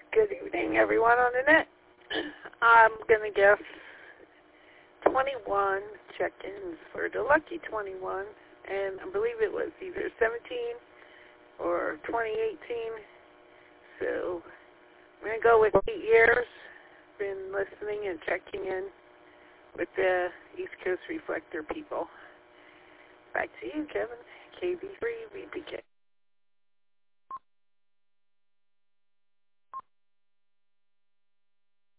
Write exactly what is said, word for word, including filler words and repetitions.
Good evening, everyone on the net. I'm going to guess twenty-one check-ins for the lucky twenty-one, and I believe it was either seventeen or twenty eighteen. So I'm going to go with eight years. Been listening and checking in with the East Coast Reflector people. Back to you, Kevin. K B three V P K.